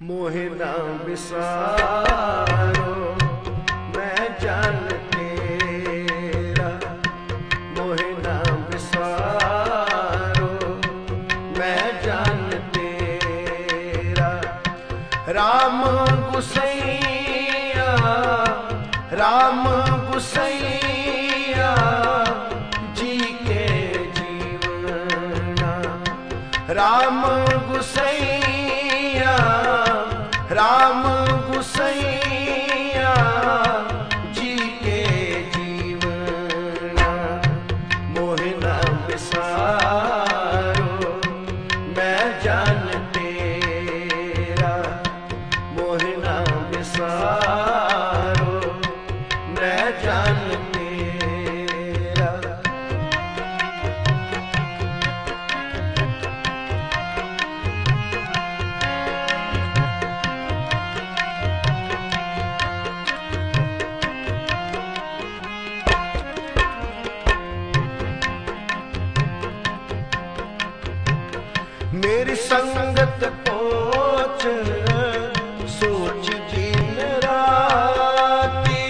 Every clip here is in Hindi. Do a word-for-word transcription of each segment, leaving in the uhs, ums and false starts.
मोहे ना विसारो मैं जान तेरा, मोहे ना विसारो मैं जान तेरा। राम गुसैया राम गुसैया जी के जीवना, राम गुसैया राम गुसैया जी के जीवना। मोहे ना विसारो मैं जान तेरा, मोहे ना विसारो मैं जान तेरा। मेरी संगत पोच सोच दिन राती,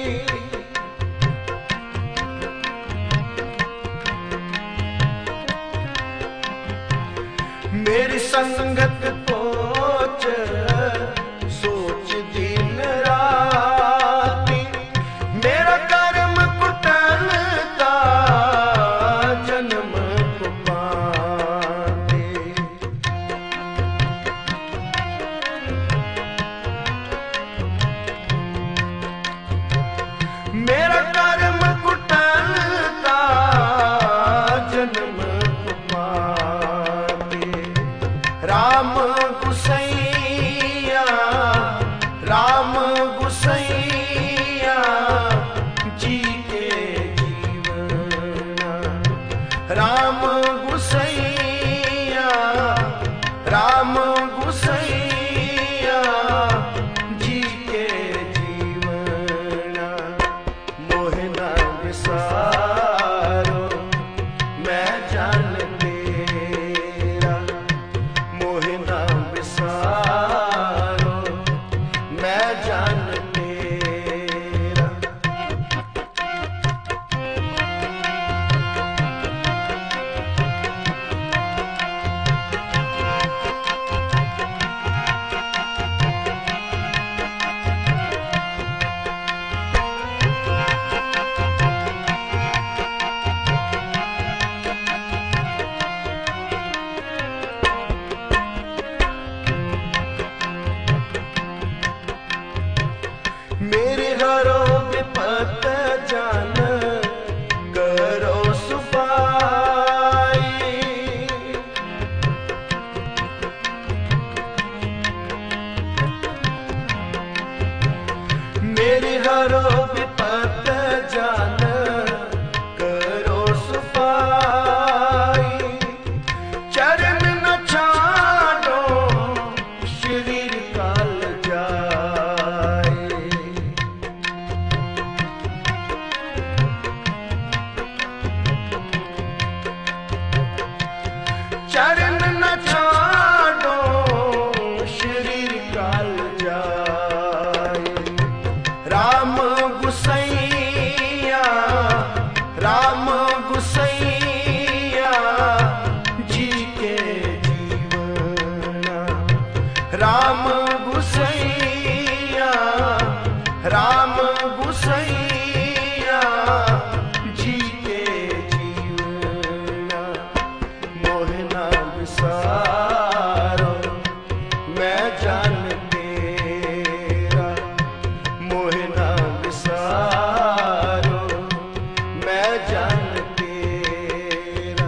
मेरी संगत पोच सोच दिन राती। मेरा कर्म कुटन का जन्म को पाते, मेरा कर्म कुटन का जन्म को पाते। राम गुसैया राम गुसैया जी के जीवना, राम गुसैया राम गुसैया जी के जीवना। मोहे ना विसारो मैं जान तेरा, मोहे ना विसारो मैं जान तेरा। मेरे हरो विपत जान करो सुपाई, मेरे हरो विपत जान करो सुपाई। चरण न छाड़ो शरीर काल जाए, चरण न छाड़ो शरीर काल जाए। राम गुसैया राम गुसैया जी के जीवना, राम गुसैया राम गुसैया जी के जीवना। मोहे ना विसारो मैं जान तेरा, मोहे ना विसारो मैं जान तेरा।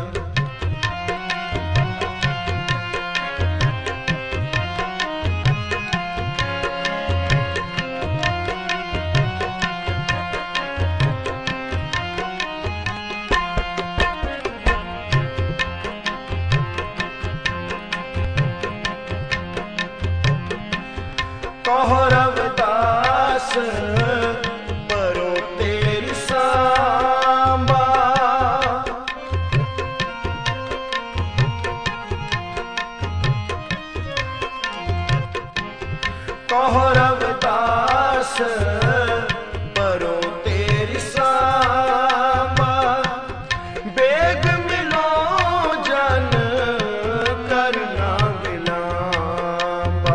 कहो रविदास परो तेरी सांबा, कहो रविदास परो तेरी सांबा, बेग मिलो जन करना विलांबा।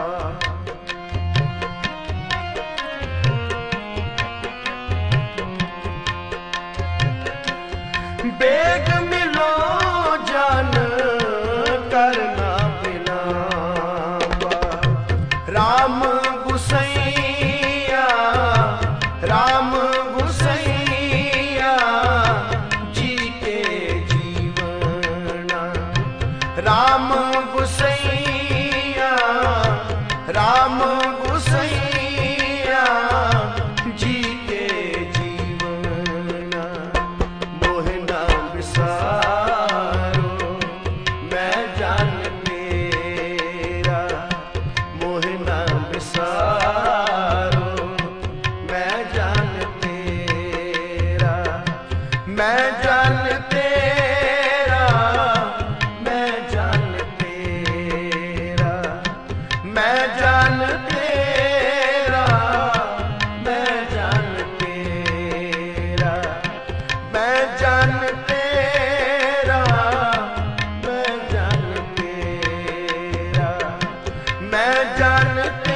बेग मिलो जन करना विलांबा। राम गुसैया राम गुसैया जी के जीवना। राम गुसैया राम गुसैया जी के जीवना। मोहना बिसारो मैं जान तेरा, मोहना बिसारो मैं जान तेरा। मैं जान तेरा मैं जान तेरा। मैं जान तेरा मैं जान तेरा। मैं जान तेरा मैं जान तेरा। मैं जान